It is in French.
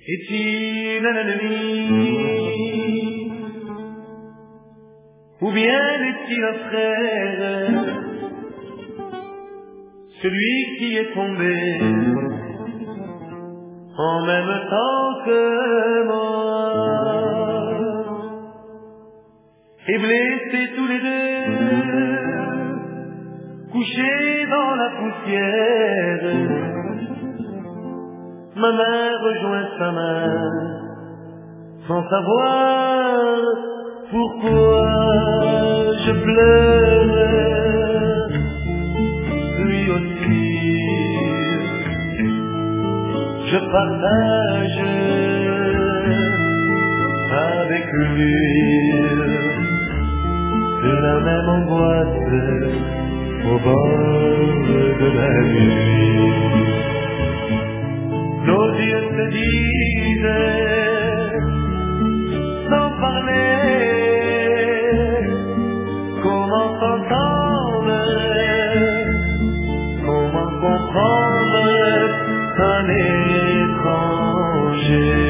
Est-il un ennemi ou bien est-il un frère, celui qui est tombé en même temps que moi, et blessés tous les deux, couchés dans la poussière, ma main rejoint sa main, sans savoir pourquoi je pleure, lui aussi. Je partage avec lui la même angoisse au bord de la nuit. Nos yeux se disent sans parler, comment s'entendre, comment comprendre un étranger.